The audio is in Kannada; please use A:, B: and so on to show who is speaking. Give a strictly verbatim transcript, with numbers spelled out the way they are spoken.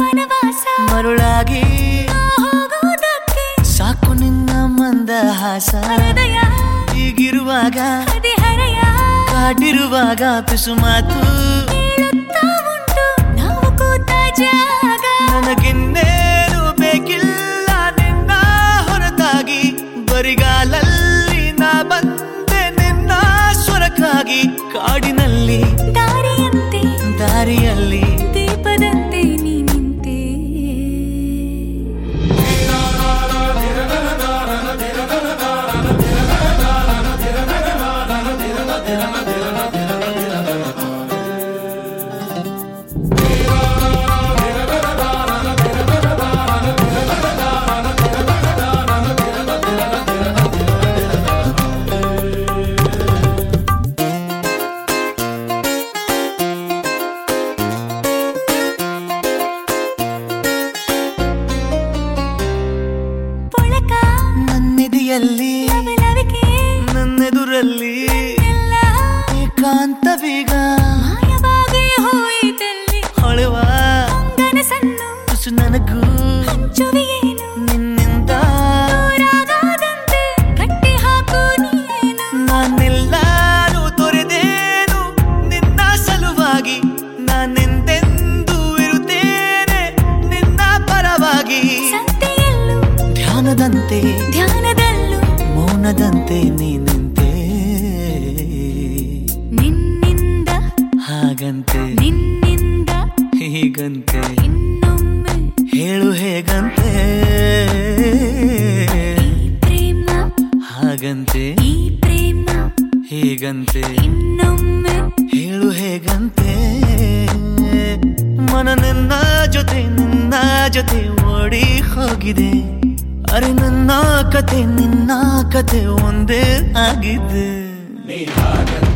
A: ವನವಾಸ
B: ಮರುಳಾಗಿ
A: ಹೋಗುವುದಕ್ಕೆ
B: ಸಾಕು ನಿನ್ನ ಮಂದಹಾಸ
A: ಹೃದಯ
B: ಹೀಗಿರುವಾಗ
A: ಹದಿಹರೆಯ
B: ಕಾಡಿರುವಾಗ ಪಿಸು ಮಾತು
A: ಹೇಳುತ್ತಾ ಉಂಟು ನಾವು ಕೂತ ಜಾಗ
B: ನನಗಿನ್ನೇನು ಬೇಕಿಲ್ಲ ನಿನ್ನ ಹೊರತಾಗಿ ಬರಿಗಾಲಲ್ಲಿ ನಾ ಬಂದೆ ನಿನ್ನ ಸ್ವರಕ್ಕಾಗಿ ಕಾಡಿನಲ್ಲಿ
A: ದಾರಿಯಂತೆ
B: ದಾರಿಯಲ್ಲಿ
A: ದೀಪದಂತೆ ನೀ ನಿಂತೆ ಪೊಳಕ
B: ನನ್ನೆದೆಯಲ್ಲಿ
A: ಲವಲವಿಕೆ
B: ನನ್ನೆದುರಲ್ಲಿ
A: ಎಲ್ಲ
B: ಏಕಾಂತವೀಗ
A: ಮಾಯವಾಗಿ ಹೋಯಿತೆಲ್ಲಿ
B: ಹೊಳೆವ
A: ಕನಸನ್ನು
B: ತುಸು ನನಗೂ
A: ಹಂಚುವೆಯೇನು
B: ನಿನ್ನಿಂದ
A: ದೂರಾಗದಂತೆ ಕಟ್ಟಿ ಹಾಕು ನೀನು
B: ನಾನೆಲ್ಲಾನು ತೊರೆದೇನು ನಿನ್ನ ಸಲುವಾಗಿ ನಾನೆಂದೆಂದೂ ಇರುತ್ತೇನೆ ನಿನ್ನ ಪರವಾಗಿ
A: ಸಂತೆಯಲ್ಲೂ
B: ಧ್ಯಾನದಂತೆ
A: ಧ್ಯಾನದಲ್ಲೂ
B: ಮೌನದಂತೆ ನೀನಿಂತೆ
A: ನಿನ್ನಿಂದ
B: ಹಾಗಂತೆ
A: ನಿನ್ನಿಂದ
B: ಹೀಗಂತೆ
A: ಇನ್ನೊಮ್ಮೆ
B: ಹೇಳು ಹೇಗಂತೆ
A: ಈ ಪ್ರೇಮ
B: ಹಾಗಂತೆ
A: ಈ ಪ್ರೇಮ
B: ಹೀಗಂತೆ
A: ಇನ್ನೊಮ್ಮೆ
B: ಹೇಳು ಹೇಗಂತೆ ಮನ ನಿನ್ನ ಜೊತೆ ನಿನ್ನ ಜೊತೆ ಓಡಿ ಹೋಗಿದೆ ಅರೆ ನನ್ನ ಕತೆ ನಿನ್ನ ಕತೆ ಒಂದೇ ಆಗಿದೆ.